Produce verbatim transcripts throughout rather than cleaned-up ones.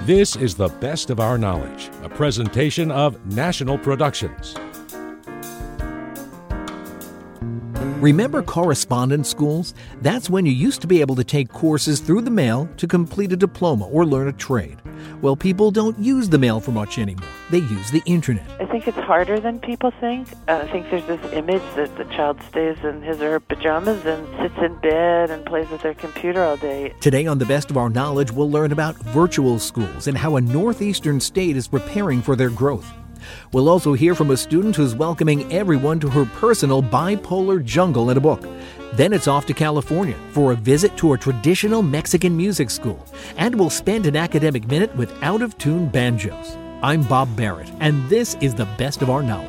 This is The Best of Our Knowledge, a presentation of National Productions. Remember correspondence schools? That's when you used to be able to take courses through the mail to complete a diploma or learn a trade. Well, people don't use the mail for much anymore. They use the internet. I think it's harder than people think. Uh, I think there's this image that the child stays in his or her pajamas and sits in bed and plays with their computer all day. Today on The Best of Our Knowledge, we'll learn about virtual schools and how a northeastern state is preparing for their growth. We'll also hear from a student who's welcoming everyone to her personal bipolar jungle in a book. Then it's off to California for a visit to a traditional Mexican music school. And we'll spend an academic minute with out-of-tune banjos. I'm Bob Barrett, and this is The Best of Our Knowledge.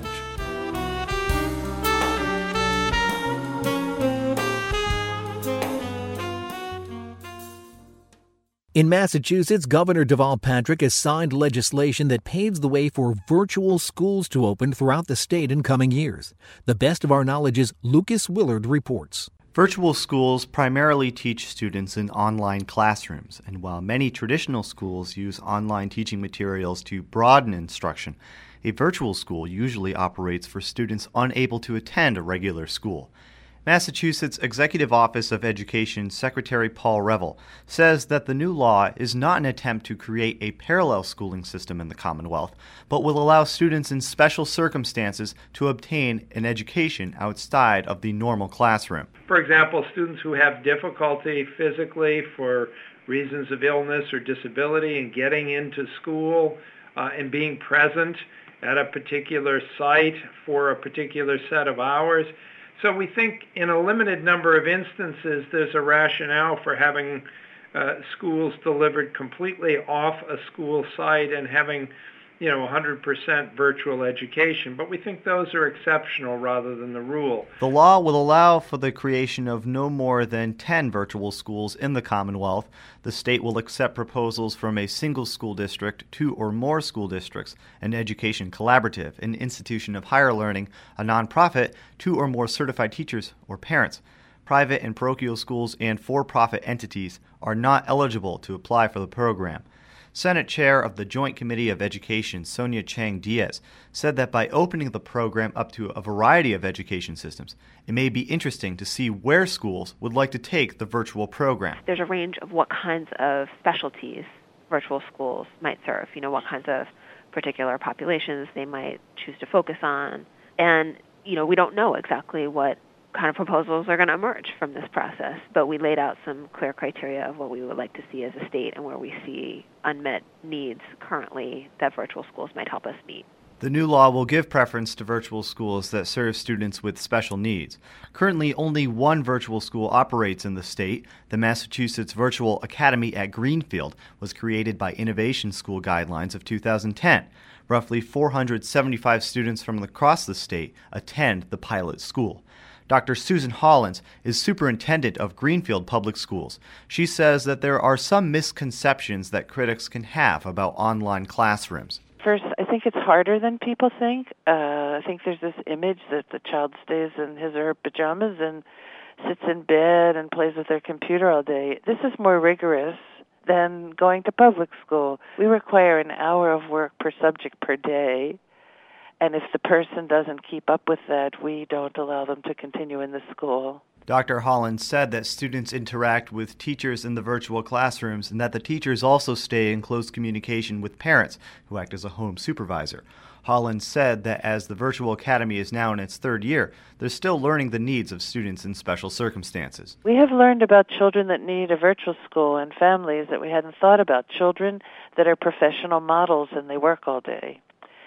In Massachusetts, Governor Deval Patrick has signed legislation that paves the way for virtual schools to open throughout the state in coming years. The Best of Our Knowledge's Lucas Willard reports. Virtual schools primarily teach students in online classrooms, and while many traditional schools use online teaching materials to broaden instruction, a virtual school usually operates for students unable to attend a regular school. Massachusetts Executive Office of Education Secretary Paul Reville says that the new law is not an attempt to create a parallel schooling system in the Commonwealth, but will allow students in special circumstances to obtain an education outside of the normal classroom. For example, students who have difficulty physically for reasons of illness or disability in getting into school uh, and being present at a particular site for a particular set of hours. So we think in a limited number of instances, there's a rationale for having uh, schools delivered completely off a school site and having, you know, one hundred percent virtual education. But we think those are exceptional rather than the rule. The law will allow for the creation of no more than ten virtual schools in the Commonwealth. The state will accept proposals from a single school district, two or more school districts, an education collaborative, an institution of higher learning, a nonprofit, two or more certified teachers or parents. Private and parochial schools and for-profit entities are not eligible to apply for the program. Senate Chair of the Joint Committee of Education, Sonia Chang Diaz, said that by opening the program up to a variety of education systems, it may be interesting to see where schools would like to take the virtual program. There's a range of what kinds of specialties virtual schools might serve, you know, what kinds of particular populations they might choose to focus on. And, you know, we don't know exactly what kind of proposals are going to emerge from this process, but we laid out some clear criteria of what we would like to see as a state and where we see unmet needs currently that virtual schools might help us meet. The new law will give preference to virtual schools that serve students with special needs. Currently, only one virtual school operates in the state. The Massachusetts Virtual Academy at Greenfield was created by Innovation School Guidelines of two thousand ten. Roughly four hundred seventy-five students from across the state attend the pilot school. Doctor Susan Hollins is superintendent of Greenfield Public Schools. She says that there are some misconceptions that critics can have about online classrooms. First, I think it's harder than people think. Uh, I think there's this image that the child stays in his or her pajamas and sits in bed and plays with their computer all day. This is more rigorous than going to public school. We require an hour of work per subject per day. And if the person doesn't keep up with that, we don't allow them to continue in the school. Doctor Hollins said that students interact with teachers in the virtual classrooms and that the teachers also stay in close communication with parents who act as a home supervisor. Hollins said that as the Virtual Academy is now in its third year, they're still learning the needs of students in special circumstances. We have learned about children that need a virtual school and families that we hadn't thought about, children that are professional models and they work all day.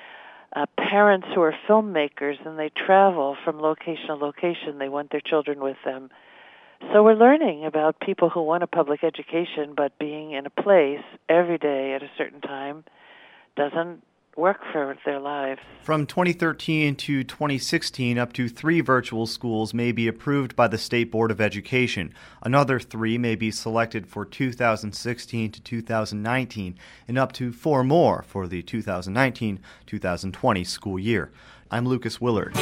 Uh, parents who are filmmakers and they travel from location to location. They want their children with them. So we're learning about people who want a public education, but being in a place every day at a certain time doesn't work for their lives. From twenty thirteen to twenty sixteen, up to three virtual schools may be approved by the State Board of Education. Another three may be selected for two thousand sixteen to two thousand nineteen, and up to four more for the two thousand nineteen to two thousand twenty school year. I'm Lucas Willard.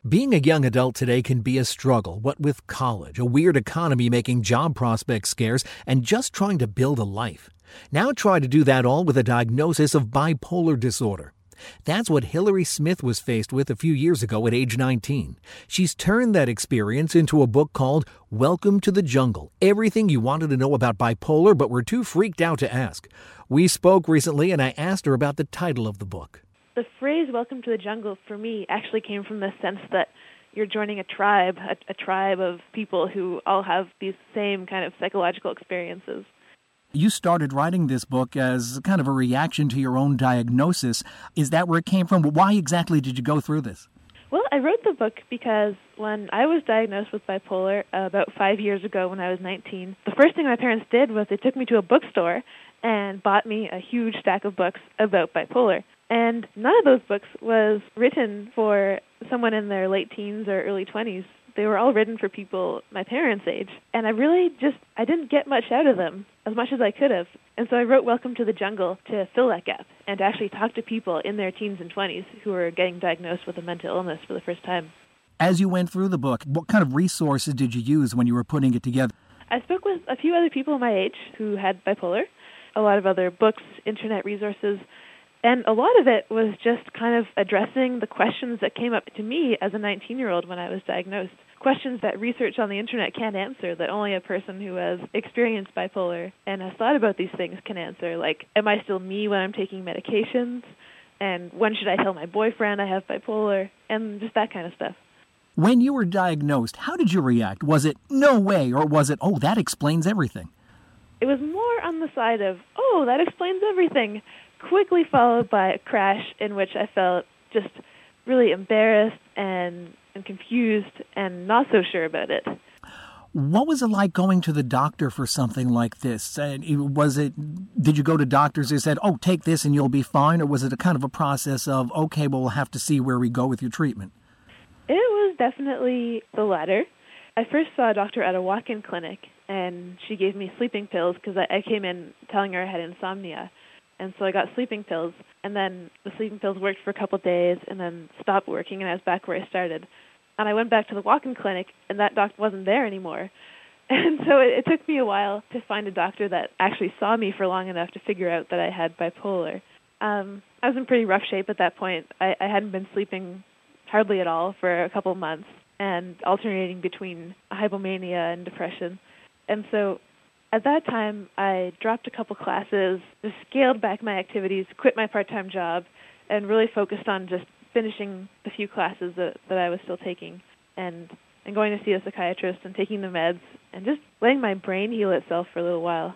Being a young adult today can be a struggle, what with college, a weird economy making job prospects scarce, and just trying to build a life. Now try to do that all with a diagnosis of bipolar disorder. That's what Hillary Smith was faced with a few years ago at age nineteen. She's turned that experience into a book called Welcome to the Jungle, Everything You Wanted to Know About Bipolar but Were Too Freaked Out to Ask. We spoke recently and I asked her about the title of the book. The phrase Welcome to the Jungle for me actually came from the sense that you're joining a tribe, a, a tribe of people who all have these same kind of psychological experiences. You started writing this book as kind of a reaction to your own diagnosis. Is that where it came from? Why exactly did you go through this? Well, I wrote the book because when I was diagnosed with bipolar uh, about five years ago when I was nineteen, the first thing my parents did was they took me to a bookstore and bought me a huge stack of books about bipolar. And none of those books was written for someone in their late teens or early twenties. They were all written for people my parents' age. And I really just, I didn't get much out of them, as much as I could have. And so I wrote Welcome to the Jungle to fill that gap and to actually talk to people in their teens and twenties who were getting diagnosed with a mental illness for the first time. As you went through the book, what kind of resources did you use when you were putting it together? I spoke with a few other people my age who had bipolar, a lot of other books, internet resources, and a lot of it was just kind of addressing the questions that came up to me as a nineteen-year-old when I was diagnosed. Questions that research on the internet can't answer, that only a person who has experienced bipolar and has thought about these things can answer, like, am I still me when I'm taking medications? And when should I tell my boyfriend I have bipolar? And just that kind of stuff. When you were diagnosed, how did you react? Was it, no way, or was it, oh, that explains everything? It was more on the side of, oh, that explains everything, quickly followed by a crash in which I felt just really embarrassed and, and confused and not so sure about it. What was it like going to the doctor for something like this? And was it, did you go to doctors who said, oh, take this and you'll be fine? Or was it a kind of a process of, okay, well, we'll have to see where we go with your treatment? It was definitely the latter. I first saw a doctor at a walk-in clinic, and she gave me sleeping pills because I, I came in telling her I had insomnia. And so I got sleeping pills, and then the sleeping pills worked for a couple of days and then stopped working, and I was back where I started. And I went back to the walk-in clinic, and that doctor wasn't there anymore. And so it, it took me a while to find a doctor that actually saw me for long enough to figure out that I had bipolar. Um, I was in pretty rough shape at that point. I, I hadn't been sleeping hardly at all for a couple of months and alternating between hypomania and depression. And so at that time, I dropped a couple classes, just scaled back my activities, quit my part-time job, and really focused on just finishing the few classes that, that I was still taking and, and going to see a psychiatrist and taking the meds and just letting my brain heal itself for a little while.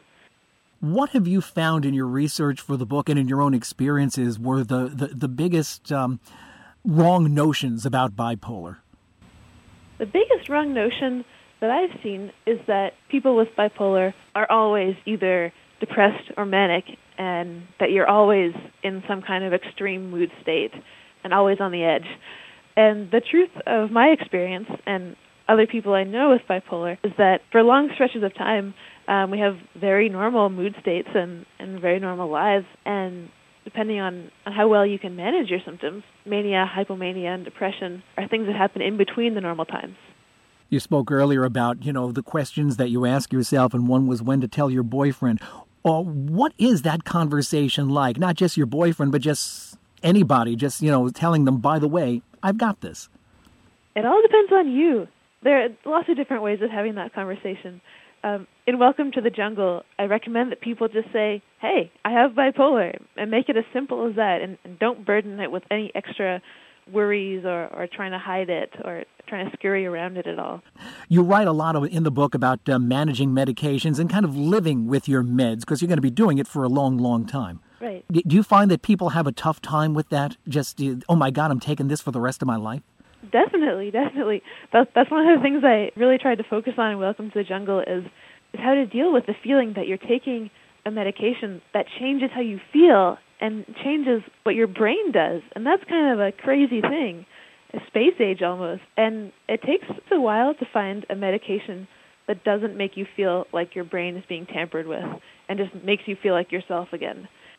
What have you found in your research for the book and in your own experiences were the, the, the biggest um, wrong notions about bipolar? The biggest wrong notion that I've seen is that people with bipolar are always either depressed or manic, and that you're always in some kind of extreme mood state and always on the edge. And the truth of my experience and other people I know with bipolar is that for long stretches of time, um, we have very normal mood states and, and very normal lives, and depending on, on how well you can manage your symptoms, mania, hypomania, and depression are things that happen in between the normal times. You spoke earlier about, you know, the questions that you ask yourself, and one was when to tell your boyfriend. Uh, what is that conversation like? Not just your boyfriend, but just anybody, just, you know, telling them, by the way, I've got this. It all depends on you. There are lots of different ways of having that conversation. Um, in Welcome to the Jungle, I recommend that people just say, hey, I have bipolar, and make it as simple as that, and, and don't burden it with any extra worries or, or trying to hide it or trying to scurry around it at all. You write a lot of, in the book about uh, managing medications and kind of living with your meds because you're going to be doing it for a long, long time. Right. Do you find that people have a tough time with that? Just, oh my God, I'm taking this for the rest of my life? Definitely, definitely. That's, that's one of the things I really tried to focus on in Welcome to the Jungle is, is how to deal with the feeling that you're taking a medication that changes how you feel and changes what your brain does. And that's kind of a crazy thing, a space age almost. And it takes a while to find a medication that doesn't make you feel like your brain is being tampered with and just makes you feel like yourself again.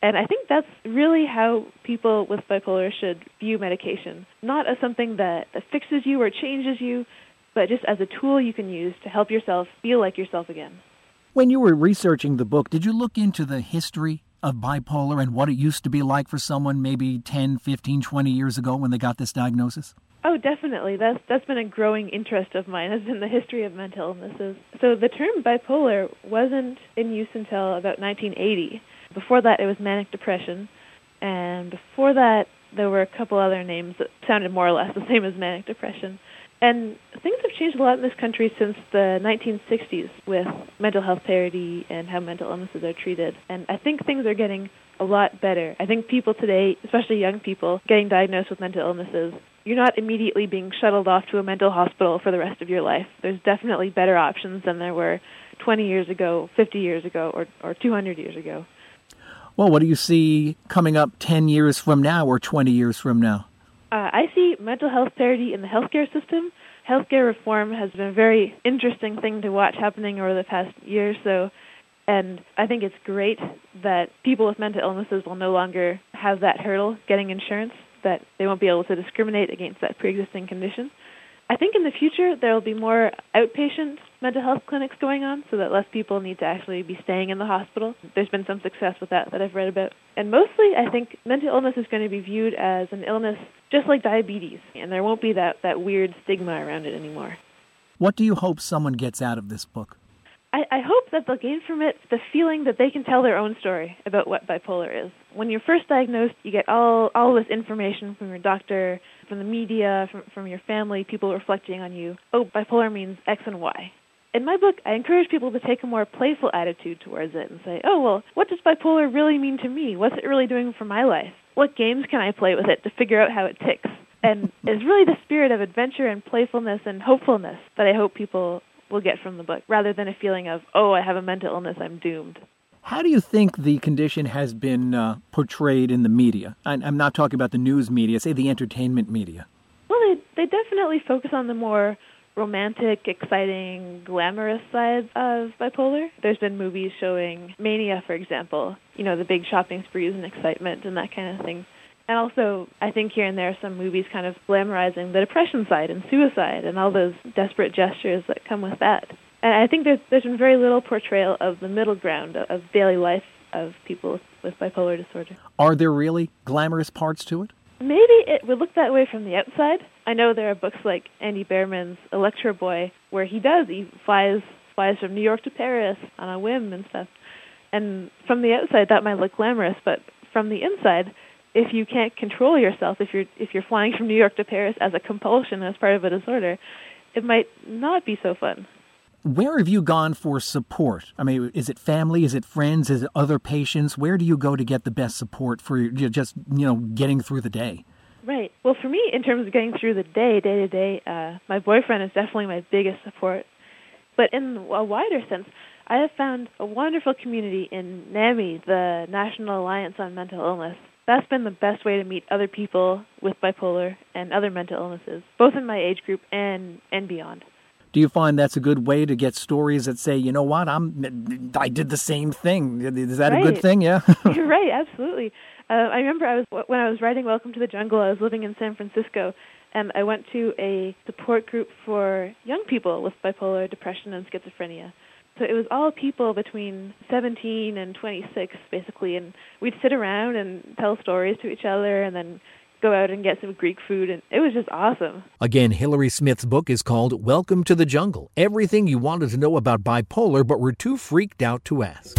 And I think that's really how people with bipolar should view medication, not as something that, that fixes you or changes you, but just as a tool you can use to help yourself feel like yourself again. When you were researching the book, did you look into the history of bipolar and what it used to be like for someone maybe ten, fifteen, twenty years ago when they got this diagnosis? Oh, definitely. That's that's been a growing interest of mine, has been the history of mental illnesses. So the term bipolar wasn't in use until about nineteen eighty. Before that, it was manic depression, and before that, there were a couple other names that sounded more or less the same as manic depression. And things have changed a lot in this country since the nineteen sixties with mental health parity and how mental illnesses are treated. And I think things are getting a lot better. I think people today, especially young people, getting diagnosed with mental illnesses, you're not immediately being shuttled off to a mental hospital for the rest of your life. There's definitely better options than there were twenty years ago, fifty years ago, or, or two hundred years ago. Well, what do you see coming up ten years from now or twenty years from now? Uh, I see mental health parity in the healthcare system. Healthcare reform has been a very interesting thing to watch happening over the past year or so, and I think it's great that people with mental illnesses will no longer have that hurdle getting insurance, that they won't be able to discriminate against that pre-existing condition. I think in the future there will be more outpatient mental health clinics going on so that less people need to actually be staying in the hospital. There's been some success with that that I've read about. And mostly I think mental illness is going to be viewed as an illness just like diabetes, and there won't be that, that weird stigma around it anymore. What do you hope someone gets out of this book? I, I hope that they'll gain from it the feeling that they can tell their own story about what bipolar is. When you're first diagnosed, you get all, all this information from your doctor, from the media, from, from your family, people reflecting on you. Oh, bipolar means X and Y. In my book, I encourage people to take a more playful attitude towards it and say, oh, well, what does bipolar really mean to me? What's it really doing for my life? What games can I play with it to figure out how it ticks? And it's really the spirit of adventure and playfulness and hopefulness that I hope people will get from the book, rather than a feeling of, oh, I have a mental illness, I'm doomed. How do you think the condition has been uh, portrayed in the media? I'm not talking about the news media, say the entertainment media. Well, they, they definitely focus on the more romantic, exciting, glamorous sides of bipolar. There's been movies showing mania, for example, you know, the big shopping sprees and excitement and that kind of thing. And also, I think here and there some movies kind of glamorizing the depression side and suicide and all those desperate gestures that come with that. And I think there's there's been very little portrayal of the middle ground of daily life of people with bipolar disorder. Are there really glamorous parts to it? Maybe it would look that way from the outside. I know there are books like Andy Behrman's Electro Boy, where he does, he flies flies from New York to Paris on a whim and stuff. And from the outside that might look glamorous, but from the inside, if you can't control yourself, if you're if you're flying from New York to Paris as a compulsion, as part of a disorder, it might not be so fun. Where have you gone for support? I mean, is it family? Is it friends? Is it other patients? Where do you go to get the best support for your, just, you know, getting through the day? Right. Well, for me, in terms of getting through the day, day to day, uh, my boyfriend is definitely my biggest support. But in a wider sense, I have found a wonderful community in NAMI, the National Alliance on Mental Illness. That's been the best way to meet other people with bipolar and other mental illnesses, both in my age group and, and beyond. Do you find that's a good way to get stories that say, you know what, I'm, I did the same thing? Is that right. a good thing? Yeah. You're right, absolutely. Uh, I remember I was when I was writing Welcome to the Jungle, I was living in San Francisco, and I went to a support group for young people with bipolar depression and schizophrenia. So it was all people between seventeen and twenty-six, basically, and we'd sit around and tell stories to each other and then go out and get some Greek food, and it was just awesome. Again, Hilary Smith's book is called Welcome to the Jungle, Everything You Wanted to Know About Bipolar But Were Too Freaked Out to Ask.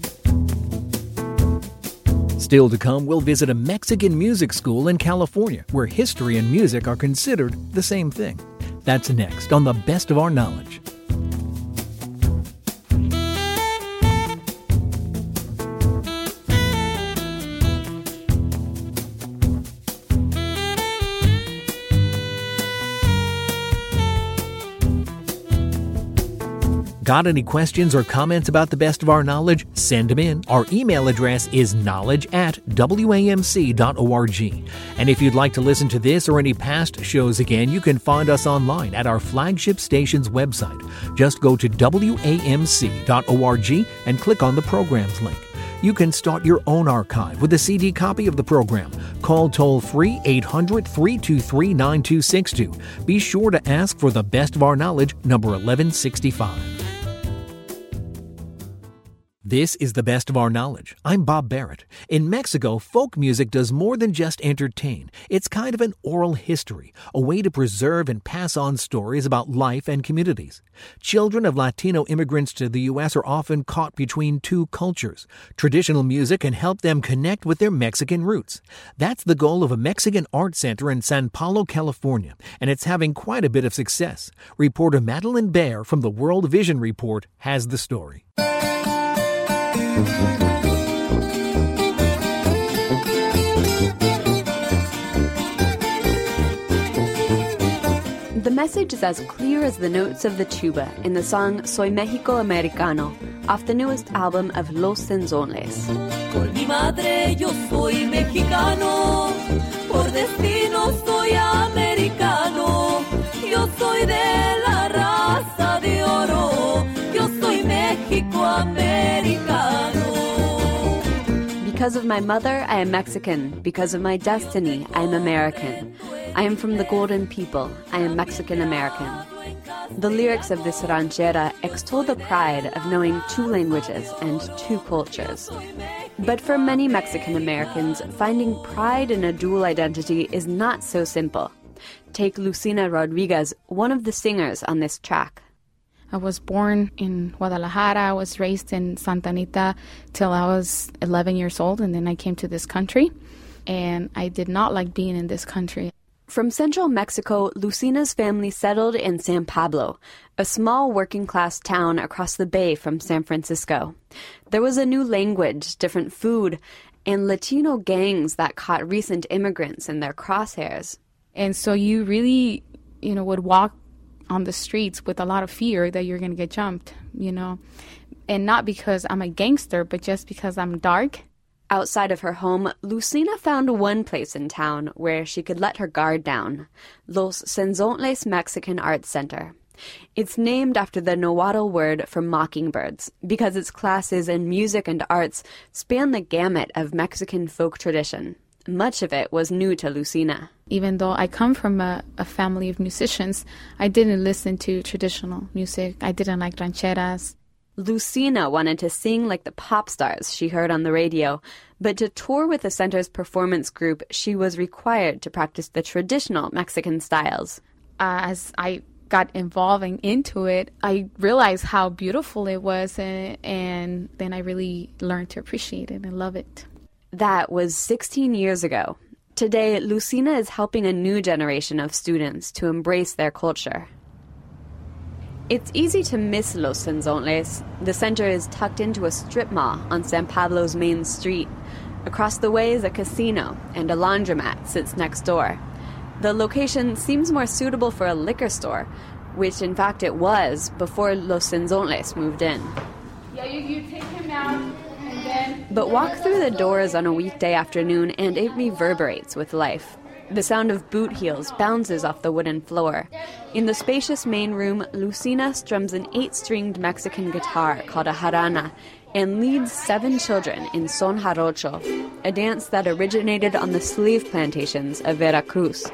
Still to come, we'll visit a Mexican music school in California where history and music are considered the same thing. That's next on The Best of Our Knowledge. Got any questions or comments about The Best of Our Knowledge? Send them in. Our email address is knowledge at w a m c dot org. And if you'd like to listen to this or any past shows again, you can find us online at our flagship station's website. Just go to w a m c dot org and click on the programs link. You can start your own archive with a C D copy of the program. Call toll-free eight hundred, three two three, nine two six two. Be sure to ask for the Best of Our Knowledge, number eleven sixty-five. This is the Best of Our Knowledge. I'm Bob Barrett. In Mexico, folk music does more than just entertain. It's kind of an oral history, a way to preserve and pass on stories about life and communities. Children of Latino immigrants to the U S are often caught between two cultures. Traditional music can help them connect with their Mexican roots. That's the goal of a Mexican art center in San Paulo, California, and it's having quite a bit of success. Reporter Madeline Baer from the World Vision Report has the story. The message is as clear as the notes of the tuba in the song Soy Mexico Americano, off the newest album of Los Senzones. Por mi madre yo soy mexicano, por destino soy americano, yo soy de la raza de oro, yo soy México Americano. Because of my mother, I am Mexican. Because of my destiny, I am American. I am from the Golden People. I am Mexican American. The lyrics of this ranchera extol the pride of knowing two languages and two cultures. But for many Mexican Americans, finding pride in a dual identity is not so simple. Take Lucina Rodriguez, one of the singers on this track. I was born in Guadalajara. I was raised in Santa Anita till I was eleven years old, and then I came to this country, and I did not like being in this country. From central Mexico, Lucina's family settled in San Pablo, a small working-class town across the bay from San Francisco. There was a new language, different food, and Latino gangs that caught recent immigrants in their crosshairs. And so you really, you know, would walk on the streets with a lot of fear that you're going to get jumped, you know, and not because I'm a gangster, but just because I'm dark. Outside of her home, Lucina found one place in town where she could let her guard down, Los Senzones Mexican Arts Center. It's named after the Nahuatl word for mockingbirds, because its classes in music and arts span the gamut of Mexican folk tradition. Much of it was new to Lucina. Even though I come from a, a family of musicians, I didn't listen to traditional music. I didn't like rancheras. Lucina wanted to sing like the pop stars she heard on the radio, but to tour with the center's performance group, she was required to practice the traditional Mexican styles. Uh, as I got involving into it, I realized how beautiful it was, and, and then I really learned to appreciate it and love it. That was sixteen years ago. Today, Lucina is helping a new generation of students to embrace their culture. It's easy to miss Los Senzones. The center is tucked into a strip mall on San Pablo's main street. Across the way is a casino, and a laundromat sits next door. The location seems more suitable for a liquor store, which in fact it was before Los Senzones moved in. Yeah, you, you take him out, and then... But walk through the doors on a weekday afternoon and it reverberates with life. The sound of boot heels bounces off the wooden floor. In the spacious main room, Lucina strums an eight-stringed Mexican guitar called a jarana and leads seven children in son jarocho, a dance that originated on the slave plantations of Veracruz.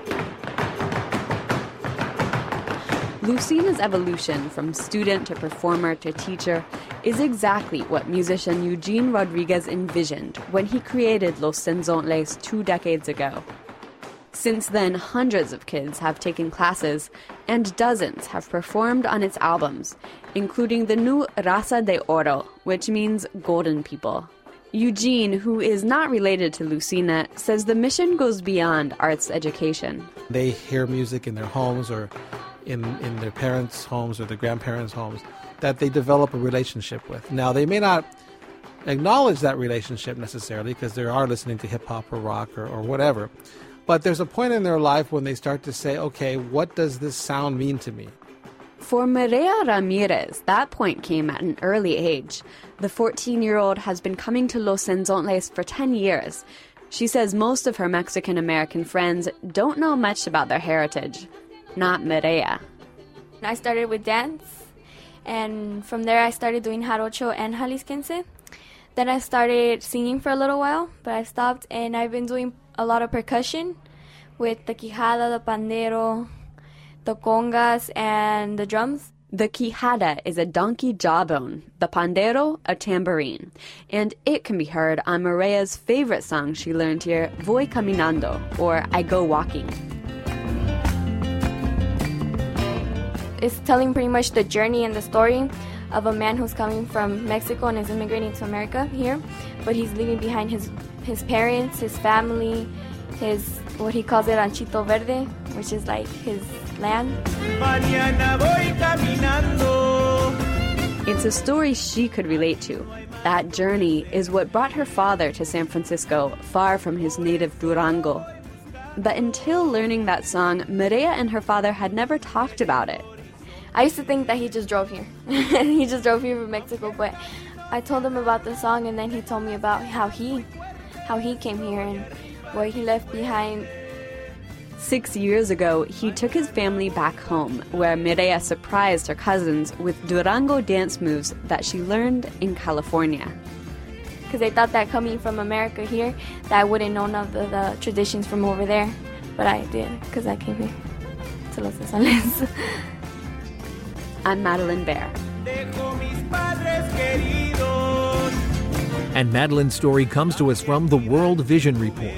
Lucina's evolution from student to performer to teacher is exactly what musician Eugene Rodriguez envisioned when he created Los Senzones two decades ago. Since then, hundreds of kids have taken classes, and dozens have performed on its albums, including the new Raza de Oro, which means golden people. Eugene, who is not related to Lucina, says the mission goes beyond arts education. They hear music in their homes or in, in their parents' homes or their grandparents' homes that they develop a relationship with. Now, they may not acknowledge that relationship necessarily because they are listening to hip-hop or rock or, or whatever. But there's a point in their life when they start to say, okay, what does this sound mean to me? For Mireya Ramirez, that point came at an early age. The fourteen-year-old has been coming to Los Senzones for ten years. She says most of her Mexican-American friends don't know much about their heritage. Not Mireya. I started with dance, and from there I started doing jarocho and jalisquense. Then I started singing for a little while, but I stopped, and I've been doing a lot of percussion with the quijada, the pandero, the congas, and the drums. The quijada is a donkey jawbone, the pandero a tambourine, and it can be heard on Mireya's favorite song she learned here, Voy Caminando, or I Go Walking. It's telling pretty much the journey and the story of a man who's coming from Mexico and is immigrating to America here, but he's leaving behind his, his parents, his family, his, what he calls it, ranchito verde, which is like his land. It's a story she could relate to. That journey is what brought her father to San Francisco, far from his native Durango. But until learning that song, Mireya and her father had never talked about it. I used to think that he just drove here. He just drove here from Mexico, but I told him about the song, and then he told me about how he, how he came here and what he left behind. Six years ago, he took his family back home, where Mireya surprised her cousins with Durango dance moves that she learned in California. Because they thought that coming from America here, that I wouldn't know none of the, the traditions from over there. But I did, because I came here to Los Angeles. I'm Madeline Baer. And Madeline's story comes to us from the World Vision Report.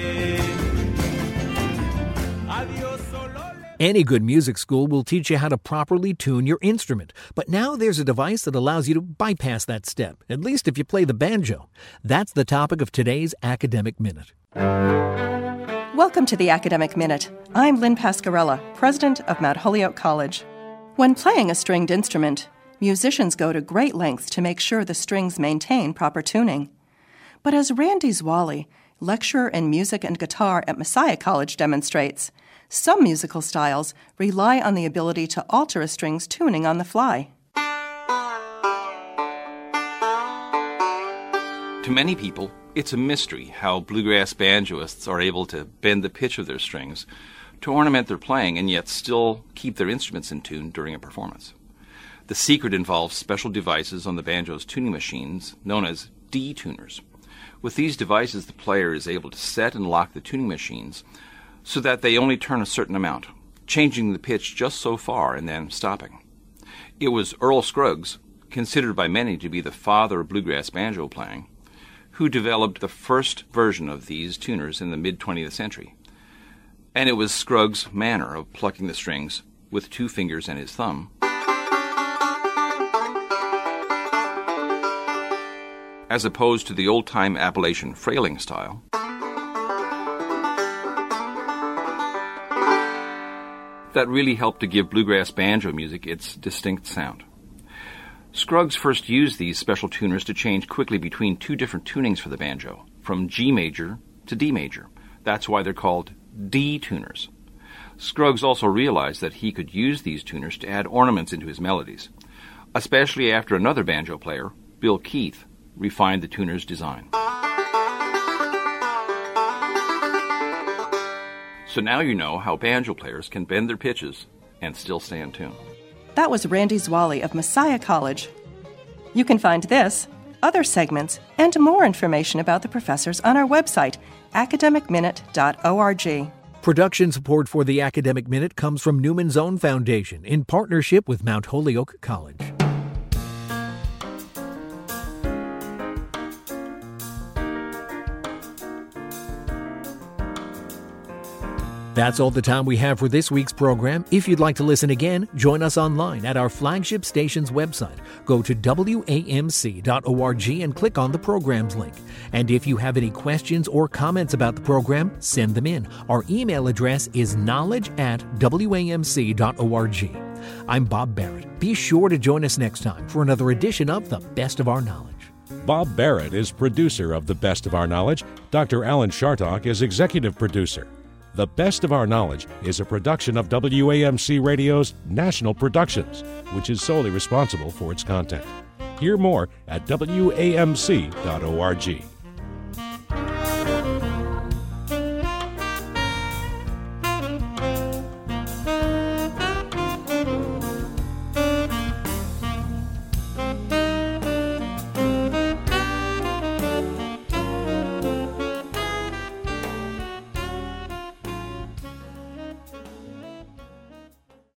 Any good music school will teach you how to properly tune your instrument. But now there's a device that allows you to bypass that step, at least if you play the banjo. That's the topic of today's Academic Minute. Welcome to the Academic Minute. I'm Lynn Pascarella, president of Mount Holyoke College. When playing a stringed instrument, musicians go to great lengths to make sure the strings maintain proper tuning. But as Randy Zwally, lecturer in music and guitar at Messiah College, demonstrates, some musical styles rely on the ability to alter a string's tuning on the fly. To many people, it's a mystery how bluegrass banjoists are able to bend the pitch of their strings to ornament their playing and yet still keep their instruments in tune during a performance. The secret involves special devices on the banjo's tuning machines known as D-tuners. With these devices, the player is able to set and lock the tuning machines so that they only turn a certain amount, changing the pitch just so far and then stopping. It was Earl Scruggs, considered by many to be the father of bluegrass banjo playing, who developed the first version of these tuners in the mid-twentieth century. And it was Scruggs' manner of plucking the strings with two fingers and his thumb, as opposed to the old-time Appalachian frailing style, that really helped to give bluegrass banjo music its distinct sound. Scruggs first used these special tuners to change quickly between two different tunings for the banjo, from G major to D major. That's why they're called D-tuners. Scruggs also realized that he could use these tuners to add ornaments into his melodies, especially after another banjo player, Bill Keith, refined the tuner's design. So now you know how banjo players can bend their pitches and still stay in tune. That was Randy Zwally of Messiah College. You can find this, other segments, and more information about the professors on our website, academic minute dot org. Production support for the Academic Minute comes from Newman's Own Foundation in partnership with Mount Holyoke College. That's all the time we have for this week's program. If you'd like to listen again, join us online at our flagship station's website. Go to W A M C dot org and click on the programs link. And if you have any questions or comments about the program, send them in. Our email address is knowledge at W A M C dot org. I'm Bob Barrett. Be sure to join us next time for another edition of The Best of Our Knowledge. Bob Barrett is producer of The Best of Our Knowledge. Doctor Alan Chartock is executive producer. The Best of Our Knowledge is a production of W A M C Radio's National Productions, which is solely responsible for its content. Hear more at W A M C dot org.